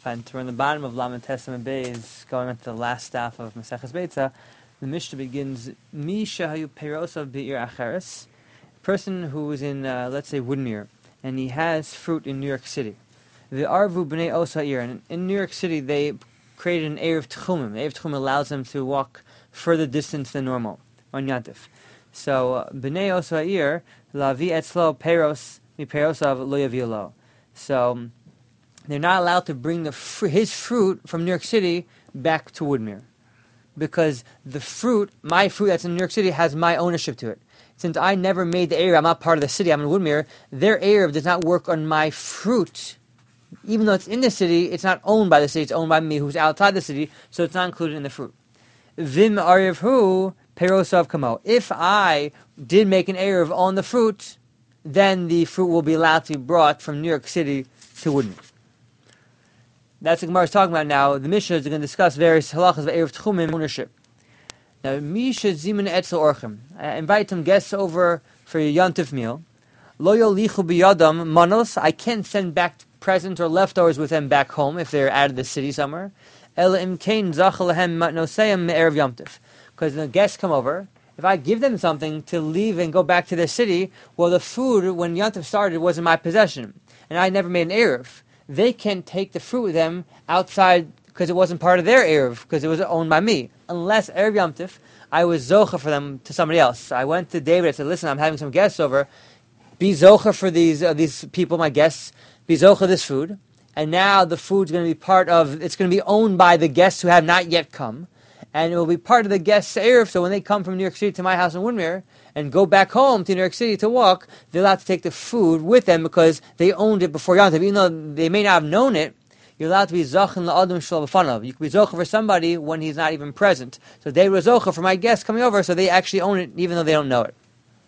And we're on the bottom of Lamed Testament Beis, going on to the last staff of Maseches Beitza. The Mishnah begins, Mi shahayu peirosav be'ir acheres, person who is in, let's say, Woodmere, and he has fruit in New York City. The Arvu b'nei Osair, and in New York City they created an Erev Tchumim. The Erev Tchumim allows them to walk further distance than normal on Yantif. So, b'nei Osair, lavi etzlo peiros mi peirosav lo yavi lo. So, they're not allowed to bring his fruit from New York City back to Woodmere, because the fruit, my fruit that's in New York City, has my ownership to it. Since I never made the Erev, I'm not part of the city, I'm in Woodmere, their Erev does not work on my fruit. Even though it's in the city, it's not owned by the city, it's owned by me who's outside the city, so it's not included in the fruit. Vim Erev hu perosav kamo. If I did make an Erev on the fruit, then the fruit will be allowed to be brought from New York City to Woodmere. That's what Gemara is talking about now. The Mishnah is going to discuss various halachas of Erev Tchumim ownership. Now, Misha Zimun Etzel Orchim. I invite some guests over for a Yantif meal. Lo yolichu biyadam manos. I can't send back presents or leftovers with them back home if they're out of the city somewhere. Ela imkein zachal lahem matnosayim me'erev Yantif. Because the guests come over. If I give them something to leave and go back to their city, well, the food, when Yantif started, was in my possession. And I never made an Erev. They can take the fruit with them outside because it wasn't part of their Erev, because it was owned by me. Unless Erev Yom Tif, I was Zocha for them to somebody else. I went to David, I said, listen, I'm having some guests over. Be Zocha for these people, my guests. Be Zocha this food. And now the food's going to be it's going to be owned by the guests who have not yet come. And it will be part of the guests' Erev, so when they come from New York City to my house in Woodmere, and go back home to New York City to walk, they're allowed to take the food with them because they owned it before Yom Tov. Even though they may not have known it, you're allowed to be Zachin la'adam shel b'fanav. You can be Zocha for somebody when he's not even present. So they were Zocha for my guests coming over, so they actually own it even though they don't know it.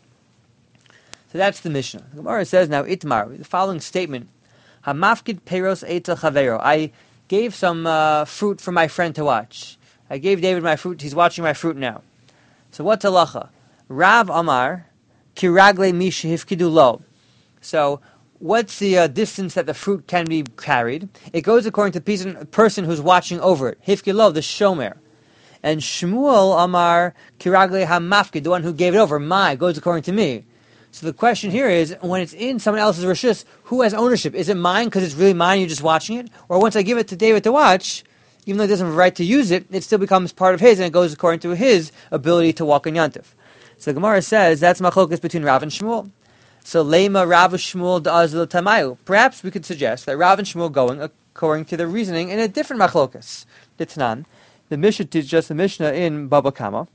So that's the Mishnah. The Gemara says now, Itmar, the following statement, Hamafkid peiros etzel chavero. I gave some fruit for my friend to watch. I gave David my fruit, he's watching my fruit now. So what's halacha? Rav Amar, kiragle mi shehifkidu lo. So, what's the distance that the fruit can be carried? It goes according to the person who's watching over it. Hifkidu lo, the shomer. And Shmuel Amar, kiragle hamafkid, the one who gave it over, goes according to me. So the question here is, when it's in someone else's rishus, who has ownership? Is it mine because it's really mine, you're just watching it? Or once I give it to David to watch, even though he doesn't have a right to use it, it still becomes part of his, and it goes according to his ability to walk in Yantif. So the Gemara says that's machlokas between Rav and Shmuel. So Lema Rav Shmuel da'azil tamayu. Perhaps we could suggest that Rav and Shmuel going according to the reasoning in a different machlokas. Ditnan. The Mishnah teaches us the Mishnah in Baba Kama.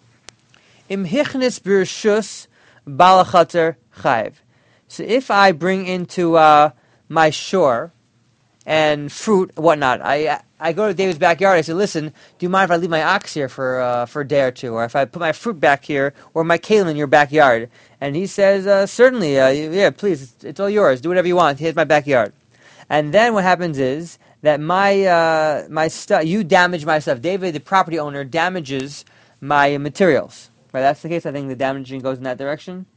Im hichnis b'rishus balachatzer chayv. So if I bring into my shore and fruit, whatnot, I go to David's backyard. I say, listen, do you mind if I leave my ox here for a day or two? Or if I put my fruit back here, or my kalim in your backyard? And he says, certainly, yeah, please, it's all yours. Do whatever you want. Here's my backyard. And then what happens is that my stuff, you damage my stuff. David, the property owner, damages my materials. Right? That's the case. I think the damaging goes in that direction.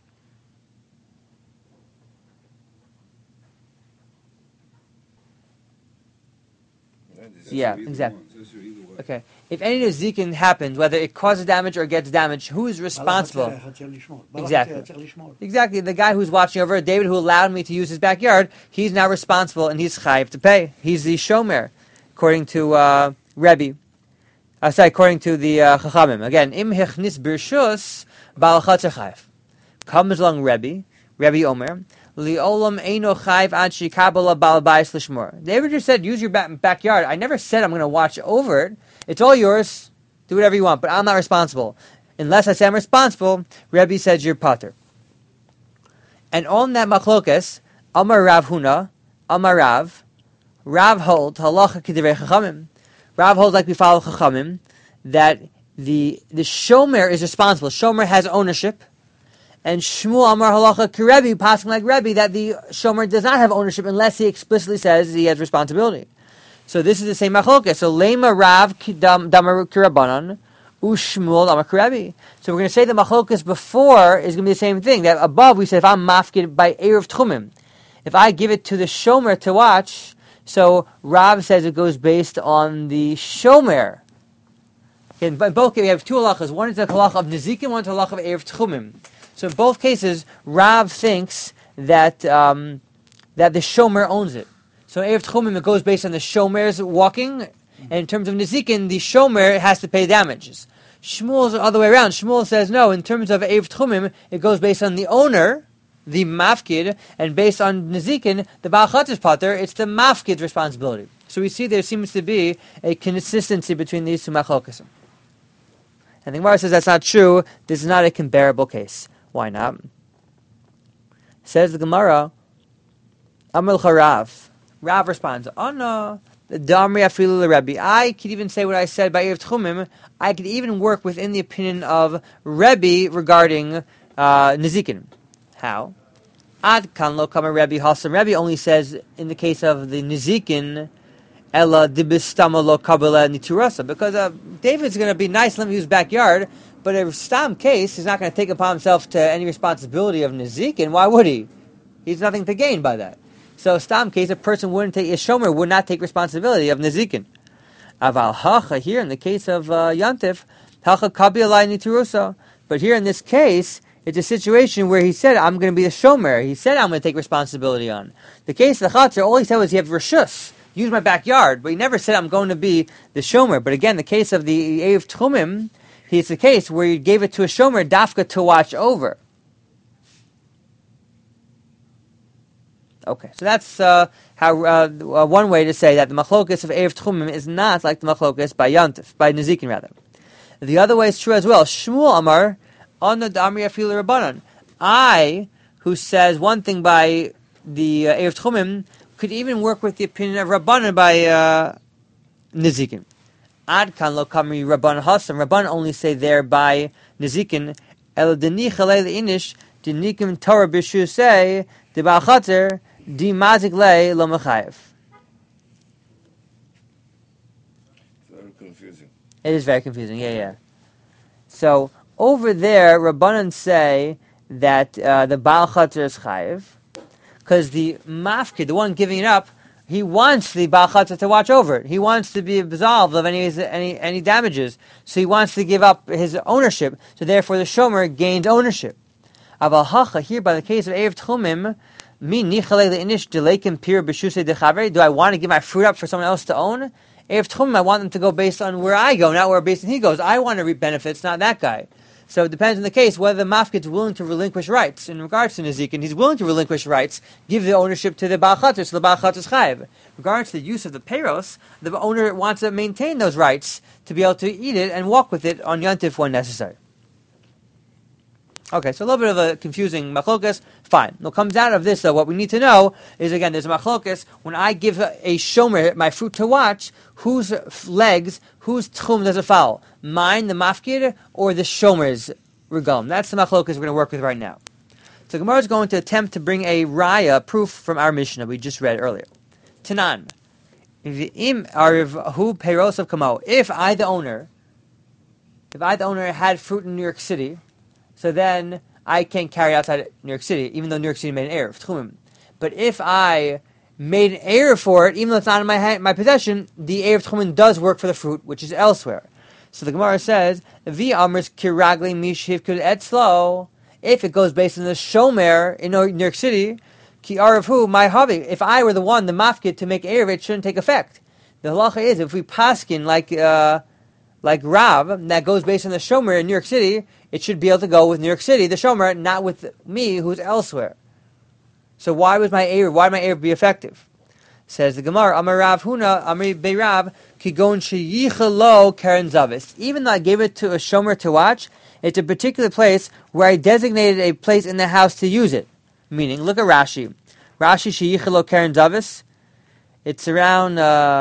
Yeah, exactly. Okay. If any nezikin happens, whether it causes damage or gets damaged, who is responsible? Exactly. The guy who's watching over David, who allowed me to use his backyard, he's now responsible and he's chayiv to pay. He's the shomer, according to Rebbe. According to the Chachamim. Again, im hechnis birshus balachatzer chayiv. Comes along Rebbe Omer. Li'olam eino chayv ad shikabala balbayis lishmor. David just said, use your backyard. I never said I'm going to watch over it. It's all yours. Do whatever you want, but I'm not responsible. Unless I say I'm responsible, Rebbe says you're pater. And on that machlokas, Amar Rav Huna, Amar Rav holds halacha k'divrei chachamim. Rav holds like we follow chachamim, that the shomer is responsible. Shomer has ownership. And Shmuel Amar Halacha Kirebi, passing like Rebbe, that the shomer does not have ownership unless he explicitly says he has responsibility. So this is the same machlokes. So Lema Rav Damar Kirabanan, Ushmuel Amar Kirebi. So we're going to say the machlokes before is going to be the same thing. That above we said if I'm mafkid by Erev Tchumim, if I give it to the shomer to watch, So Rav says it goes based on the shomer. In both cases, we have two halachas. One is the halacha of Nezikin, one is the halacha of Erev Tchumim. So in both cases, Rav thinks that that the shomer owns it. So Erev Tchumim, it goes based on the shomer's walking, and in terms of Nezikin, the shomer has to pay damages. Shmuel's the other way around. Shmuel says no, in terms of Erev Tchumim, it goes based on the owner, the mafkid, and based on Nezikin, the Baal Chatzis Pater, it's the mafkid's responsibility. So we see there seems to be a consistency between these two machlokesim. And the Gemara says that's not true. This is not a comparable case. Why not? Says the Gemara, Amel Charav. Rav responds, oh no, the Damri Afilu Rebbe. I could even say what I said by Erev Tchumim. I could even work within the opinion of Rebbe regarding Nezikin. How? Ad kan lo kama Rebbe Hasam. Rebbe only says in the case of the Nezikin, Ella dibistama lo kabela niturasa, because David's going to be nice, let me use backyard, but a stam case, he's not going to take upon himself to any responsibility of Nezikin. Why would he? He's nothing to gain by that. So stam case, a person wouldn't take, a shomer would not take responsibility of Nezikin. Aval hacha, here in the case of Yantif, hacha kabela niturusa, but here in this case, it's a situation where he said, I'm going to be the shomer. He said, I'm going to take responsibility on. The case of the Chatzar, all he said was, you have reshus. Use my backyard, but he never said I'm going to be the shomer. But again, the case of the Erev Tchumim, it's the case where you gave it to a shomer, dafka, to watch over. Okay, so that's how one way to say that the machlokas of Erev Tchumim is not like the machlokas by Yantif, by Nezikin rather. The other way is true as well. Shmuel Amar, on the Damri Afilu Rabbanan. I, who says one thing by the Erev Tchumim, could even work with the opinion of Rabbanan by Nezikin. Ad kan lo kamri Rabbanan Hasam. Rabbanan only say there by Nezikin. El deni chalei leinish denikim Torah b'shu say the Baal Chatzar di mazik lei lo mechayev. Very confusing. It is very confusing. Yeah. So over there, Rabbanan say that the Baal Chatzar is chayev. Because the mafkid, the one giving it up, he wants the Baal Chatzar to watch over it. He wants to be absolved of any damages. So he wants to give up his ownership. So therefore the shomer gains ownership. Aval hacha, here by the case of Erev Tchumim, do I want to give my fruit up for someone else to own? Erev Tchumim, I want them to go based on where I go, not where based on he goes. I want to reap benefits, not that guy. So it depends on the case whether the mafkid is willing to relinquish rights. In regards to Nezikin, he's willing to relinquish rights, give the ownership to the Baal Chatzar, so the Baal Chatzar is chayiv. In regards to the use of the peiros, the owner wants to maintain those rights to be able to eat it and walk with it on Yantif when necessary. Okay, so a little bit of a confusing machlokas. Fine. What comes out of this, though, what we need to know is, again, there's a machlokas. When I give a shomer my fruit to watch, whose legs, whose tchum does it follow? Mine, the mafkid, or the shomer's regalim? That's the machlokas we're going to work with right now. So Gemara is going to attempt to bring a raya, proof from our Mishnah we just read earlier. Tanan. If I, the owner, had fruit in New York City, so then I can't carry it outside New York City, even though New York City made an Erev Tchumim. But if I made an Erev for it, even though it's not in my possession, the Erev Tchumim does work for the fruit, which is elsewhere. So the Gemara says, "Vi amers kiragli mishivkud etzlo." If it goes based on the shomer in New York City, ki arav my hobby. If I were the one, the mafkid, to make Erev, it shouldn't take effect. The halacha is, if we paskin like Rav, that goes based on the shomer in New York City, it should be able to go with New York City, the shomer, not with me, who's elsewhere. So why did my Erev be effective? Says the Gemara, Amar Rav Huna, Amri Beirav, Kigon Sheyichalo Karen Zavis. Even though I gave it to a shomer to watch, it's a particular place where I designated a place in the house to use it. Meaning, look at Rashi. Rashi Sheyichalo Karen Zavis. It's around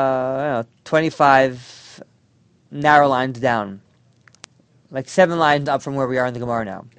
25 narrow lines down. Like 7 lines up from where we are in the Gemara now.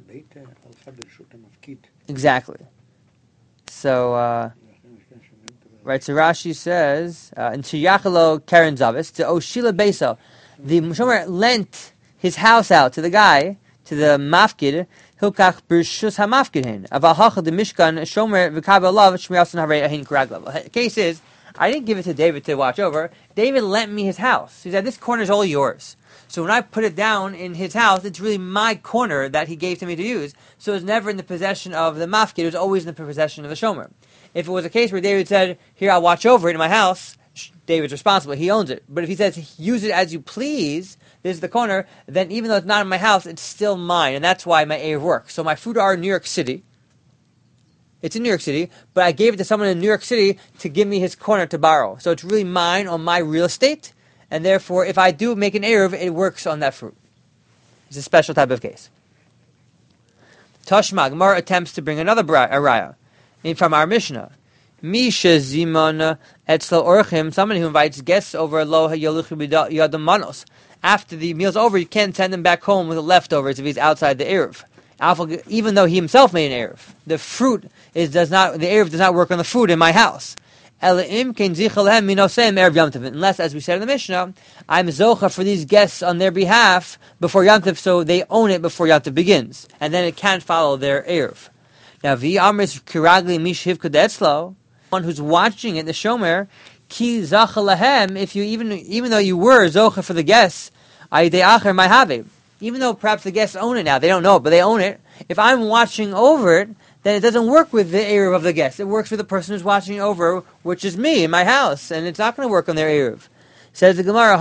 Exactly. So, right, so Rashi says, in Sheyachalo Karen Zavis, to Oshila Beso, the Shomer lent his house out to the guy, to the Mafkid, Hilkach Bershus HaMafkid Hin. Avahacha the Mishkan, Shomer V'Kabel Lav, Shmiyasan Harei Ahin Karaglav. The case is, I didn't give it to David to watch over. David lent me his house. He said, this corner is all yours. So when I put it down in his house, it's really my corner that he gave to me to use. So it was never in the possession of the mafkid. It was always in the possession of the shomer. If it was a case where David said, here, I'll watch over it in my house, David's responsible. He owns it. But if he says, use it as you please, this is the corner, then even though it's not in my house, it's still mine. And that's why my Erev works. So my fruit are in New York City. It's in New York City, but I gave it to someone in New York City to give me his corner to borrow. So it's really mine on my real estate, and therefore, if I do make an Erev, it works on that fruit. It's a special type of case. Tashma, Gemara attempts to bring another raya from our Mishnah. Misha Zimon Etzlo Orchim, someone who invites guests over Lo Yaluchu Yadam Manos. After the meal's over, you can't send him back home with the leftovers if he's outside the Erev. Even though he himself made an Erev. The Erev does not work on the food in my house. Unless, as we said in the Mishnah, I'm zocha for these guests on their behalf before Yom Tov, so they own it before Yom Tov begins. And then it can't follow their Erev. Now, v'amris kiragli mishhiv kadetzlo, one who's watching it, the shomer, ki zacha lahem, if you even though you were zocha for the guests, ayidei acher ma'haveh, even though perhaps the guests own it now, they don't know it, but they own it. If I'm watching over it, then it doesn't work with the Erev of the guest. It works with the person who's watching over, which is me in my house, and it's not going to work on their Erev. Says the Gemara,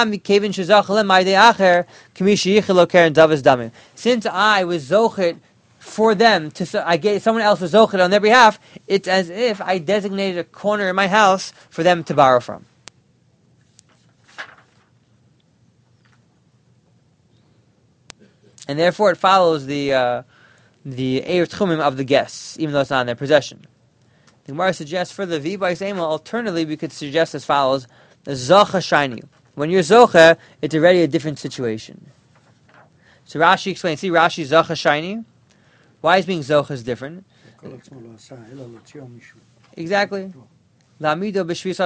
since I was zochet for them, someone else was zochet on their behalf, it's as if I designated a corner in my house for them to borrow from. And therefore it follows the Erev Tchumim of the guests, even though it's not in their possession. The Gemara suggests further, alternatively we could suggest as follows, the Zocha Shiny. When you're Zocha, it's already a different situation. So Rashi explains, see Rashi Zocha Shiny? Why is being Zocha is different? Exactly. When I'm being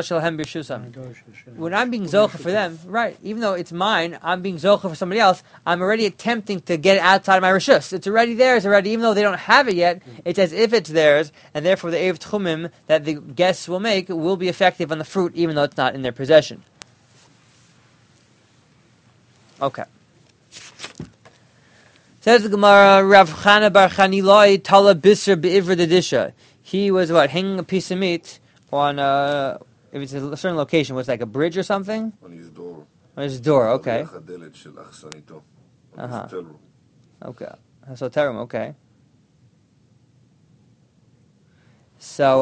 zocha for them, right, even though it's mine, I'm being zocha for somebody else, I'm already attempting to get it outside of my rishus. It's already theirs already, even though they don't have it yet, it's as if it's theirs, and therefore the Erev Tchumim that the guests will make will be effective on the fruit, even though it's not in their possession. Okay. Says the Gemara, Rav Chana bar Chaniloi Tala Bisr Be'ivra Dedisha. He was hanging a piece of meat on if it's a certain location, was like a bridge or something? On his door. On his door, okay. Okay. Hotel room, okay. So,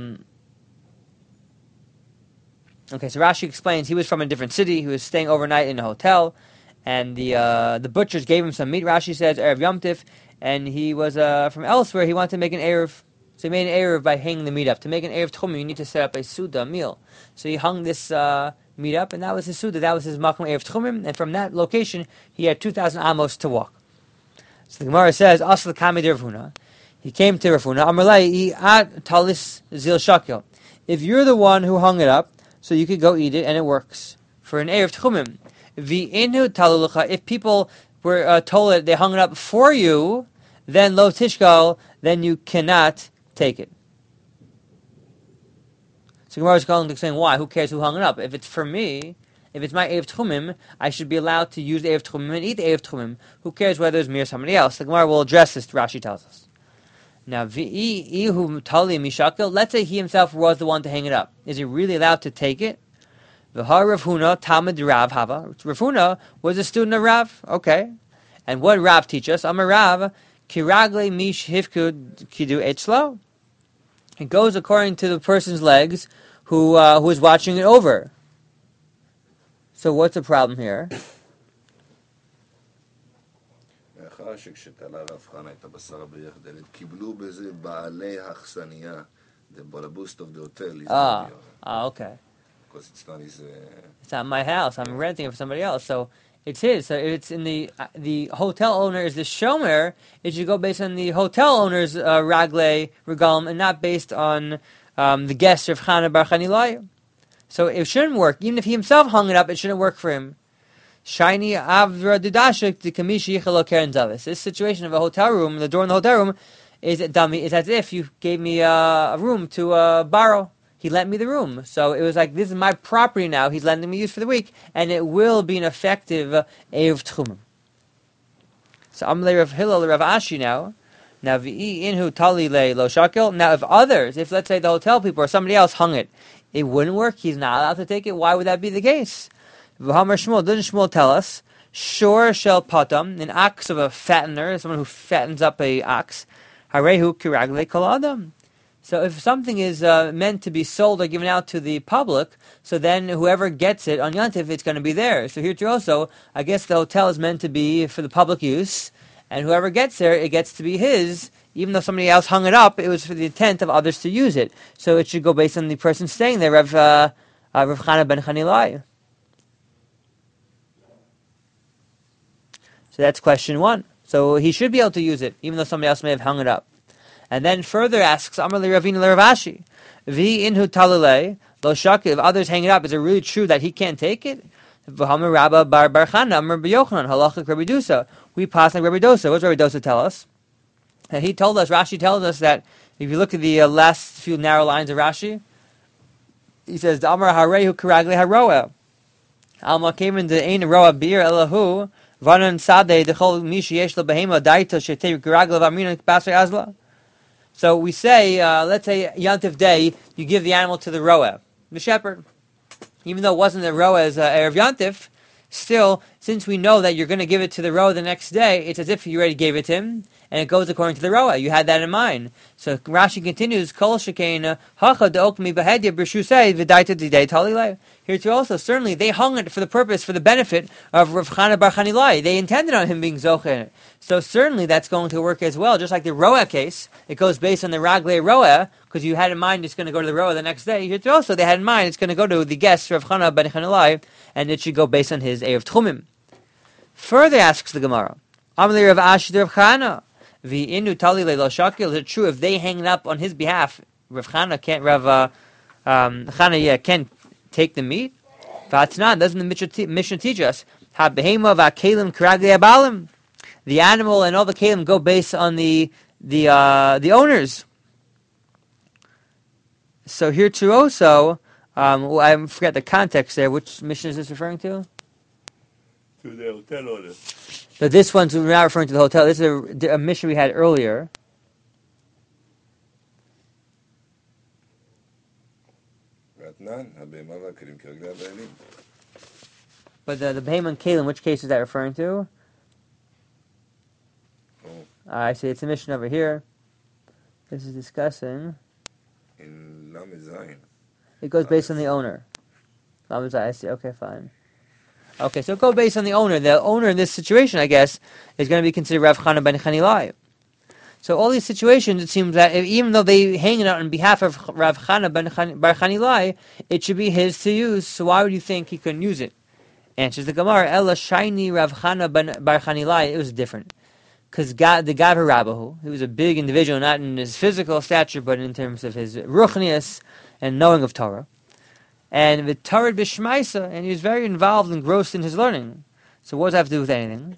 okay, so Rashi explains he was from a different city, he was staying overnight in a hotel, and the butchers gave him some meat, Rashi says, Erev Yom Tif, and he was from elsewhere, he wanted to make an Erev. So he made an Erev by hanging the meat up. To make an Erev Tchumim, you need to set up a Suda meal. So he hung this meat up, and that was his Suda. That was his Makom Erev Tchumim, and from that location, he had 2,000 amos to walk. So the Gemara says, Asl Kami de Rav Huna. He came to Rav Huna. Amarlai, at talis zil shakil. If you're the one who hung it up, so you could go eat it, and it works. For an Erev Tchumim. V'inu talulucha. If people were told that they hung it up for you, then lo tishkal, then you cannot take it. So Gemara is going to explain why. Who cares who hung it up? If it's for me, if it's my Erev Tchumim, I should be allowed to use the Erev Tchumim and eat the Erev Tchumim. Who cares whether it's me or somebody else? The Gemara will address this, Rashi tells us. Now, let's say he himself was the one to hang it up. Is he really allowed to take it? V'har Rav Huna, Talmud Rav Hava. Rav Huna was a student of Rav. Okay. And what did Rav teach us? Amar Rav, Kiragle mish hifkud kidu etzlo. It goes according to the person's legs who is watching it over. So what's the problem here? Okay. Because it's not his... It's not my house. I'm renting it for somebody else. So it's his. So if it's in the hotel owner is the shomer, it should go based on the hotel owner's ragle regalim and not based on the guest of Chana bar Chanilai. So it shouldn't work. Even if he himself hung it up, it shouldn't work for him. Shiny avra didashik the kamishi yichalo keren zavis. This situation of a hotel room, the door in the hotel room, is dummy. It's as if you gave me a room to borrow. he lent me the room. So it was like, this is my property now, he's lending me use for the week, and it will be an effective Erev Tchumim. So Amalei Rav Hillel, Rav Ashi now. Now, v'i inhu tali le lo shakil. Now, if others, if let's say the hotel people or somebody else hung it, it wouldn't work. He's not allowed to take it. Why would that be the case? V'hamar Shmuel, doesn't Shmuel tell us? Shor shel patam, an ox of a fattener, someone who fattens up a ox. Harehu kiragle kol adam. So if something is meant to be sold or given out to the public, so then whoever gets it on Yantif, it's going to be theirs. So here too also, I guess the hotel is meant to be for the public use, and whoever gets there, it gets to be his. Even though somebody else hung it up, it was for the intent of others to use it. So it should go based on the person staying there, Rav Chana ben Chanilai. So that's question one. So he should be able to use it, even though somebody else may have hung it up. And then further asks, Amar li Ravina le Rav Ashi, Vi inhu talale, lo shaki, if others hang it up, is it really true that he can't take it? V'hamar Rabba bar Chana, Amar b'Yochanan, halachik Rabbi Dosa. We pass like Rabbi Dosa. What does Rabbi Dosa tell us? And he told us, Rashi tells us that, if you look at the last few narrow lines of Rashi, he says, Amar harehu karagle haroa. Alma came into ein roa bir elahu, vanan sadeh dechol mishi yesh lo behema daita shetei karagle v'amina basar azla. So we say, let's say Yantif Day, you give the animal to the roa, the shepherd. Even though it wasn't the roa's Erev Yantif, still, since we know that you're going to give it to the roa the next day, it's as if you already gave it to him, and it goes according to the roa. You had that in mind. So Rashi continues, Kol shekein hacha de'okmi behedya b'shusei v'daita d'idei talilei. Here too also, certainly they hung it for the purpose, for the benefit of Rav Chana bar Chanilai. They intended on him being zoche in it. So certainly that's going to work as well. Just like the roa case, it goes based on the ragle roa, because you had in mind it's going to go to the roa the next day. Here too also, they had in mind it's going to go to the guest, Rav Chana bar Chanilai, and it should go based on his Erev Tchumim. Further asks the Gemara, Amalei Rav Ashi Rav Chana, Vi inu tali le lo shakil. Is it true if they hang it up on his behalf, Rav Chana can't, can't take the meat? V'atnan, doesn't the Mishnah teach us? Ha-behema v'akelim k'raglei abalim. The animal and all the kelim go based on the owners. So here too also, I forget the context there. Which Mishnah is this referring to? To the hotel order. So this one's we're not referring to the hotel. This is a Mishnah we had earlier. But the Behema and Kalim, which case is that referring to? I see, it's a Mishnah over here. This is discussing. In Lamed Zayin. It goes based on the owner. Lamed Zayin, I see, okay, fine. Okay, so go based on the owner. The owner in this situation, I guess, is going to be considered Rav Chana ben Chanilai. So all these situations, it seems that even though they hang it out on behalf of Rav Chana bar Chanilai, it should be his to use. So why would you think he couldn't use it? Answers the Gemara, Ella Shaini Rav Chana bar Chanilai. It was different. Because the Gaver Rabbahu, he was a big individual, not in his physical stature, but in terms of his ruchnius and knowing of Torah. And with Torah b'shmaisa, and he was very involved and engrossed in his learning. So what does that have to do with anything?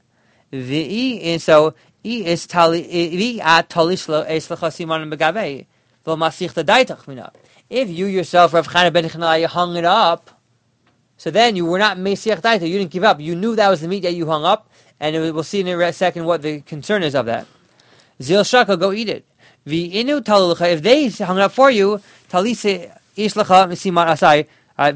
If you yourself, Rav Chana ben Chanilai, hung it up, so then you were not mesiach daita, you didn't give up. You knew that was the meat that you hung up, and we'll see in a second what the concern is of that. Zil shaka, go eat it. If they hung it up for you, talise ishlacha misiman asai.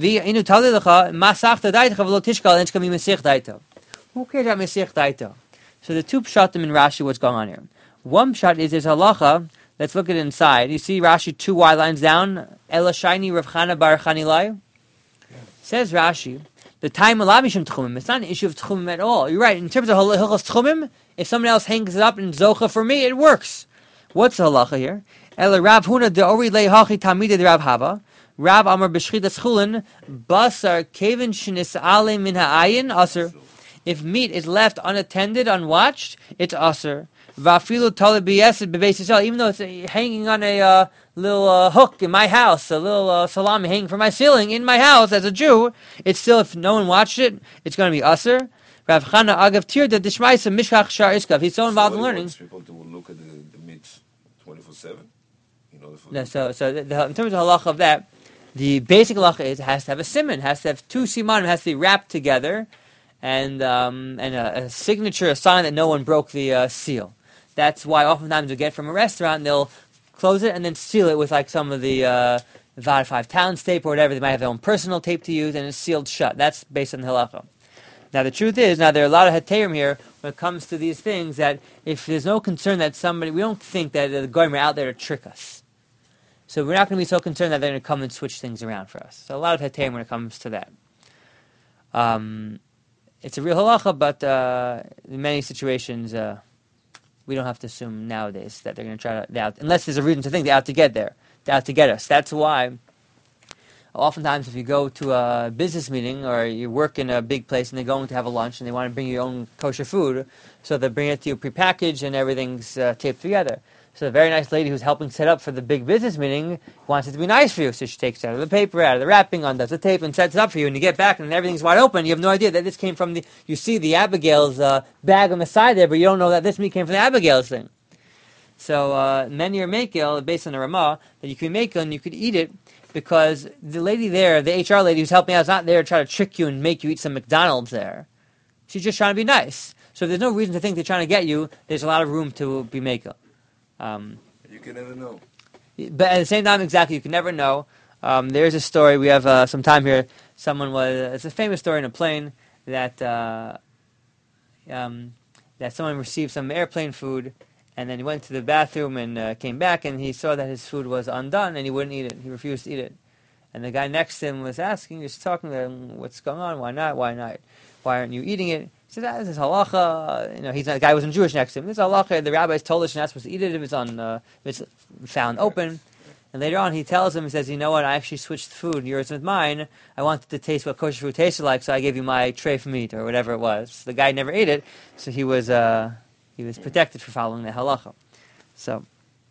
Who cares about mesiach daita? So the two pshatim in Rashi, what's going on here? One pshat is there's halacha. Let's look at it inside. You see Rashi 2 wide lines down. Ela shaini Rav Chana bar Chanilai. Says Rashi, the time alavishim tchumim. It's not an issue of tchumim at all. You're right. In terms of hilchos tchumim, if someone else hangs it up in zocha for me, it works. What's the halacha here? Ela Rav Huna de ori lehachi tamida de Rav Hava. Rav Amar b'shchitas chulin basar kevin shnis ale min ha'ayin aser. If meat is left unattended, unwatched, it's aser. Vafilu talib b'yesed b'beis Yisrael. Even though it's hanging on a little hook in my house, a little salami hanging from my ceiling in my house as a Jew, it's still, if no one watched it, it's going to be aser. Rav Chana agav tirda dishmaisa mishkach shar iskav. He's so involved in learning. People to look at the meat 24/7. No, so in terms of halacha of that, The basic halacha is it has to have a siman, has to have two simanim, has to be wrapped together, and a signature, a sign that no one broke the seal. That's why oftentimes you get from a restaurant, they'll close it and then seal it with like some of the Vad 5 Towns tape or whatever. They might have their own personal tape to use, and it's sealed shut. That's based on the halacha. Now the truth is, there are a lot of heterim here when it comes to these things, that if there's no concern that we don't think that the goyim are out there to trick us. So we're not going to be so concerned that they're going to come and switch things around for us. So a lot of heterim when it comes to that. It's a real halacha, but in many situations, we don't have to assume nowadays that they're going to try to, unless there's a reason to think they're out to get there, they're out to get us. That's why oftentimes if you go to a business meeting or you work in a big place and they're going to have a lunch and they want to bring you your own kosher food, so they bring it to you prepackaged and everything's taped together. So a very nice lady who's helping set up for the big business meeting wants it to be nice for you. So she takes it out of the paper, out of the wrapping, undoes the tape, and sets it up for you. And you get back and everything's wide open. You have no idea that this came from you see the Abigail's bag on the side there, but you don't know that this meat came from the Abigail's thing. So many are makel, based on the Ramah, that you can make and you could eat it, because the lady there, the HR lady who's helping out, is not there to try to trick you and make you eat some McDonald's there. She's just trying to be nice. So there's no reason to think they're trying to get you. There's a lot of room to be makel. You can never know. But at the same time, exactly, you can never know. There's a story, we have some time here. It's a famous story in a plane that someone received some airplane food, and then he went to the bathroom and came back, and he saw that his food was undone, and he wouldn't eat it. He refused to eat it. And the guy next to him was asking, just talking to him, what's going on? Why not? Why not? Why aren't you eating it? He said, this is halacha. The guy wasn't Jewish next to him. This is halacha. The rabbis told us you're not supposed to eat it if it's found open. And later on, he tells him, he says, you know what? I actually switched food, yours with mine. I wanted to taste what kosher food tasted like, so I gave you my treif meat or whatever it was. The guy never ate it, so he was protected for following the halacha. So,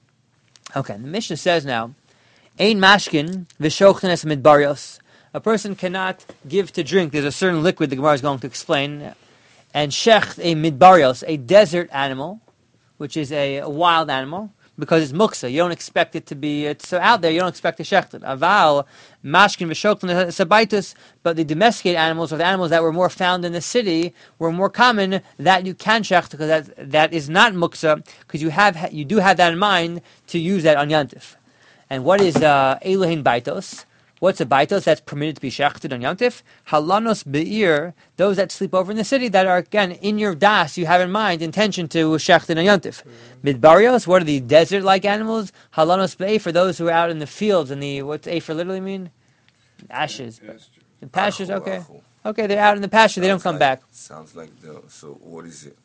okay, the Mishnah says now, Ein mashkin v'shochten es midbarios. A person cannot give to drink. There's a certain liquid the Gemara is going to explain. And shecht, a midbarios, a desert animal, which is a wild animal, because it's muksa. You don't expect it to be, it's out there, you don't expect to shecht it. Aval, mashkin v'shochten sabaitus, but the domesticated animals, or the animals that were more found in the city, were more common, that you can shecht, because that is not muksa, because you do have that in mind to use that on yantif. And what is Elohin Baitos? What's a Baitos that's permitted to be shechted on Yantif? Halanos Be'ir, those that sleep over in the city that are, again, in your das, you have in mind, intention to shechted on Yantif. Midbarios, what are the desert-like animals? Halanos Be'ir, for those who are out in the fields, what's Afer literally mean? Ashes. The pastures, okay. Okay, they're out in the pasture, they don't come back. Sounds like, so what is it?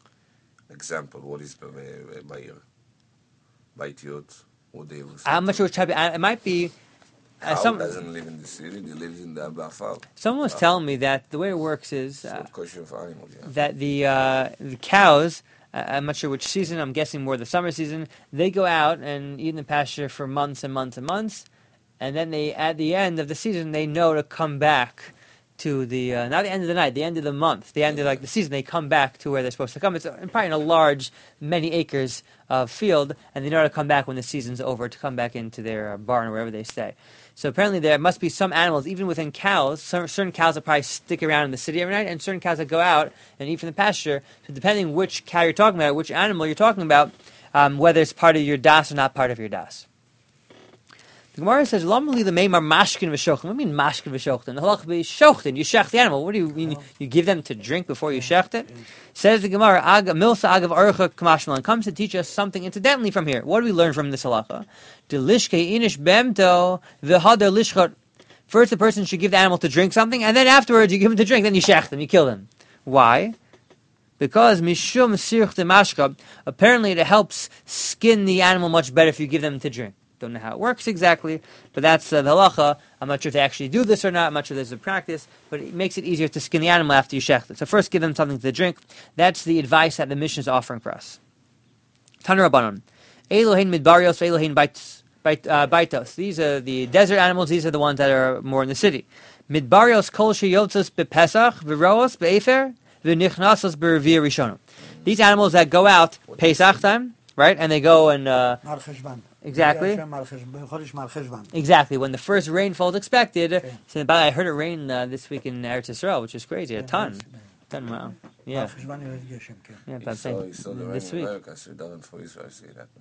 Example, what is Be'ir? Baitiot? I'm not sure which type it might be. Cow doesn't live in the city, they live in the Bafal. Someone was telling me that the way it works is kosher for animals, that the cows, I'm not sure which season, I'm guessing more the summer season, they go out and eat in the pasture for months and months and months, and then at the end of the season, they know to come back to the, not the end of the night, the end of the month, the end of the season, they come back to where they're supposed to come. It's probably in a large, many acres of field, and they know to come back when the season's over, to come back into their barn or wherever they stay. So apparently there must be some animals, even within cows, certain cows that probably stick around in the city every night, and certain cows that go out and eat from the pasture. So depending which cow you're talking about, which animal you're talking about, whether it's part of your das or not part of your das. The Gemara says, "Lamali the meimar mashkin v'shochten." What do you mean mashkin v'shochten? The halach be shochten. You shecht the animal. What do you mean? You give them to drink before you shecht it? Says the Gemara, "Milsa agav arucha kamashmalan," comes to teach us something incidentally from here. What do we learn from this halacha? Delishke inish bemto v'hadar lishchot. First, the person should give the animal to drink something, and then afterwards you give him to drink. Then you shecht him. You kill him. Why? Because mishum sirch de mashka. Apparently, it helps skin the animal much better if you give them to drink. Don't know how it works exactly, but that's the halacha. I'm not sure if they actually do this or not. I'm not sure there's a practice, but it makes it easier to skin the animal after you shecht it. So first give them something to drink. That's the advice that the Mishnah is offering for us. Tanu Rabbanon. Elohein midbarios, Elohein baitos. These are the desert animals. These are the ones that are more in the city. Midbarios kol sheyotzos bepesach, v'roos be'efer, v'nichnasos b'revir rishonim. These animals that go out Pesach time, right, and they go and... Not Cheshvan. Exactly. Exactly. When the first rainfall is expected, so I heard it rain this week in Eretz Yisrael, which is crazy. A ton. Wow. Yeah. Yeah, but I'm saying He saw the rain this in week. America, so it doesn't for Israel see that.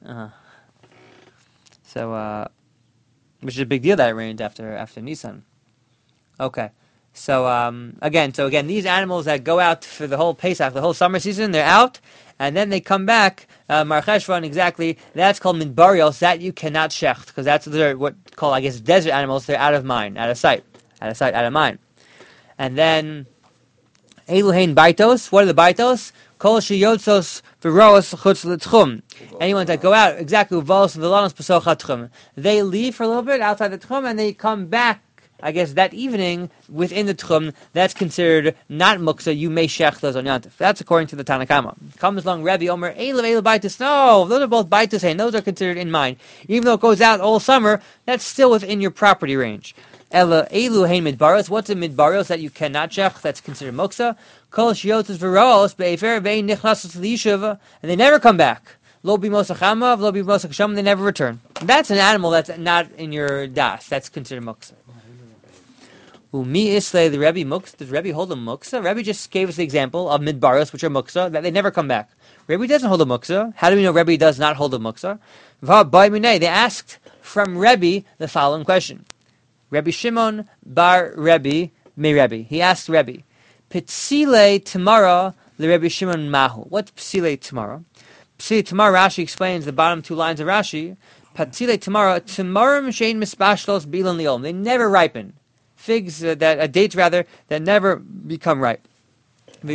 So, which is a big deal that it rained after Nissan. Okay. So again, these animals that go out for the whole Pesach, the whole summer season, they're out, and then they come back. Mar Cheshvan, exactly. That's called midbarios. That you cannot shecht because that's what called, I guess, desert animals. They're out of mind, out of sight, out of mind. And then Eluhain baitos. What are the baitos? Kol sheyotzos v'roos chutz l'tchum. Anyone that go out, exactly, uvalos v'lanos p'soch ha'tchum. They leave for a little bit outside the tchum, and they come back, I guess, that evening within the tchum. That's considered not muksa. You may shech those on yantif. That's according to the Tanna Kama. Comes along Rebbe Omer, elu baitos. No, those are both baitos, and those are considered in mine. Even though it goes out all summer, that's still within your property range. Elu hein midbaros. What's a midbaros that you cannot shech? That's considered muksa. Kol shiotas v'raos be'efer ve'in nichnasos l'yishuv, and they never come back. Lo b'mosachama, lo b'mosachasham, they never return. That's an animal that's not in your das. That's considered muksa. Umi islay the Rebbe muksa. Does Rebbe hold a muksa? Rebbe just gave us the example of midbaros, which are muksa, that they never come back. Rebbe doesn't hold a muksa. How do we know Rebbe does not hold a muksa? They asked from Rebbe the following question. Rebbe Shimon bar Rebbe me Rebbe. He asked Rebbe, P'tzile Tamara le Rebbe Shimon Mahu. What's P'tzile Tamara? P'tzile Tamara, Rashi explains the bottom two lines of Rashi. P'tzile Tamara, Tamarim shein mispashlos bilan liom. They never ripen. Figs, dates rather, that never become ripe. You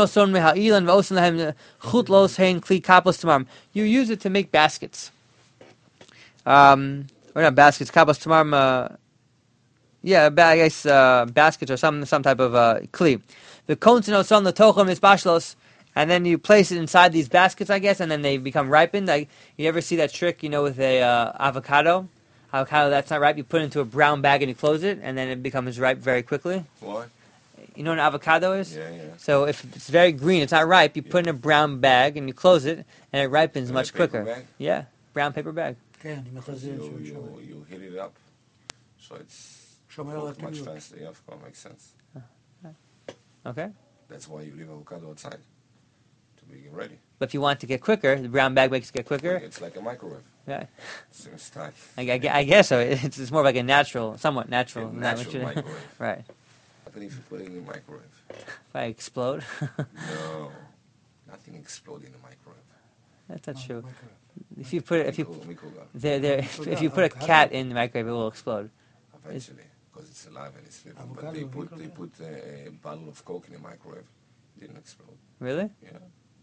use it to make baskets. Or not baskets, kapos tamarim. I guess baskets or some type of kli. The kontinos on the tochum is bashlos, and then you place it inside these baskets, I guess, and then they become ripened. You ever see that trick, with a avocado? Avocado that's not ripe, you put it into a brown bag and you close it, and then it becomes ripe very quickly. Why? You know what an avocado is? Yeah. So if it's very green, it's not ripe, you put it in a brown bag and you close it, and it ripens much quicker. Bag? Yeah, brown paper bag. You heat it up, so it's much faster. Yeah, of course, makes sense. Okay. That's why you leave avocado outside, to be ready. But if you want to get quicker, the brown bag makes it get quicker. It's like a microwave. Yeah. Same style. I guess so. It's more like a somewhat natural. Natural microwave. Right. But if you put it in the microwave? If I explode? No. Nothing explodes in the microwave. That's not true. If you put if you put a avocado. cat in the microwave, it will explode. Eventually, because it's alive and it's living. But they put a bottle of Coke in the microwave. It didn't explode. Really? Yeah.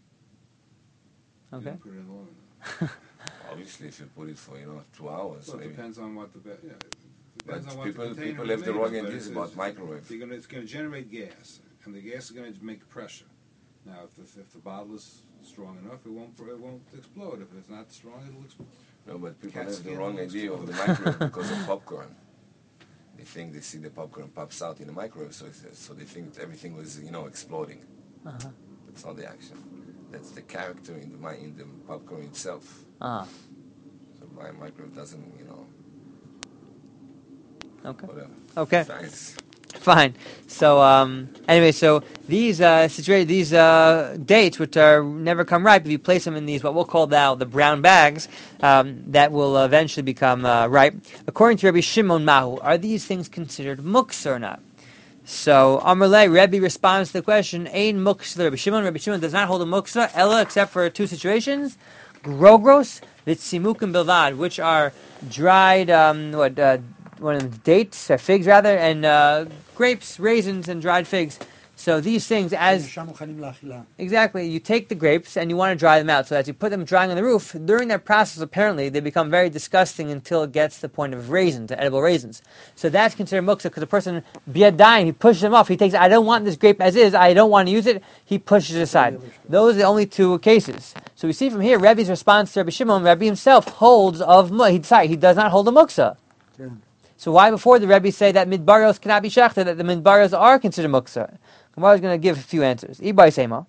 Okay. Put it in long enough. Obviously, if you put it for 2 hours, Well, it maybe. depends on what the But depends on what people the container have is the made wrong of, but ideas it's- about microwave. It's going to generate gas, and the gas is going to make pressure. Now, if the bottle is strong enough, it won't explode. If it's not strong, it'll explode. No, but people Cats have the can't wrong always idea of the explode. microwave because of popcorn. They think they see the popcorn pops out in the microwave, so they think everything was exploding. Uh-huh. That's not the action. That's the character in the popcorn itself. Ah. So my microwave doesn't, Okay. whatever. Okay. Thanks. Fine. So anyway, so these dates which are never come ripe, if you place them in these what we'll call now the brown bags, that will eventually become ripe. According to Rabbi Shimon Mahu, are these things considered muksa or not? So Amarle Rebbe responds to the question: Ein muksa Rabbi Shimon. Rabbi Shimon does not hold a muksa ella except for two situations: grogros v'tzimukim bilvad, which are dried one of the dates, figs rather, and grapes, raisins, and dried figs. So these things, exactly, you take the grapes and you want to dry them out. So as you put them drying on the roof, during that process, apparently, they become very disgusting until it gets to the point of raisins, edible raisins. So that's considered muksa because the person, biyadayim, he pushes them off. He takes, I don't want this grape as is, I don't want to use it, he pushes it aside. Those are the only two cases. So we see from here, Rebbe's response to Rabbi Shimon, Rebbe himself holds of, he does not hold a muksa. Yeah. So why before the Rebbe say that midbarios cannot be shechted, that the midbarios are considered muksa? Gemara is going to give a few answers. Ibai Sema,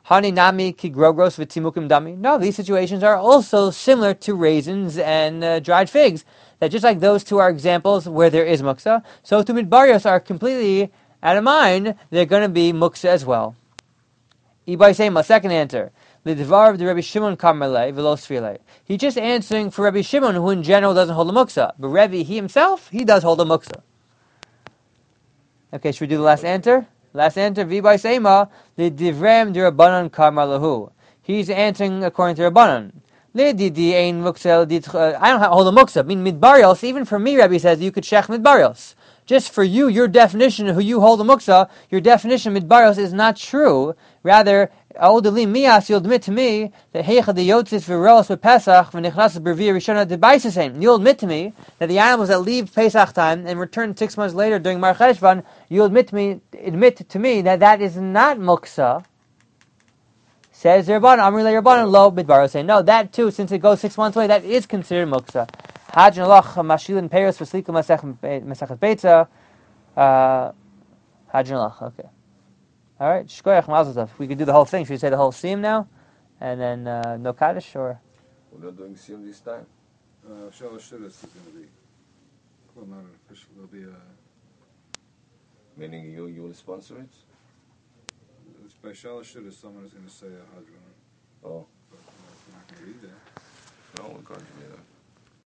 Hani nami ki grogros v'timukim dami. No, these situations are also similar to raisins and dried figs. That just like those two are examples where there is muksa, so to midbarios are completely out of mind. They're going to be muksa as well. Ibai Sema, second answer. The Devar of the Rabbi Shimon Karmelei, Velos File. He's just answering for Rabbi Shimon, who in general doesn't hold a muksa. But Rabbi, he himself, he does hold a muksa. Okay, should we do the last answer? Last answer, Vibai Sema, the Divrem de Rabbanan Karmelahu. He's answering according to Rabbanan. I don't hold a muksa. I mean, midbarios, even for me, Rabbi says, you could shech midbarios. Just for you, your definition of who you hold a muksa, your definition of midbarios is not true. Rather, Audali Mias, you'll admit to me that Heicha de Yotzis Viros with Pesach, V'nichnas B'Rvia Rishona de Baisasem. You'll admit to me that the animals that leave Pesach time and return 6 months later during Mar Cheshvan, you'll admit to me that that is not muksa. Says Rabban, Amri Rabban, lo midbarios. Say no, that too, since it goes 6 months away, that is considered muksa. Hajin alach mashilin peiros v'slika masachet beitza. Hajin alach. Okay. All right, shkoyach mazel tov. We could do the whole thing. Should we say the whole siyum now, and then no kaddish, or? We're not doing siyum this time. Shalosh Shidduch is going to be, well, not an official. There'll be a. Meaning you will sponsor it? It's by Shalosh Shidduch. Someone is going to say a hadron. Oh. But we're not going to read that. No, we can't do that.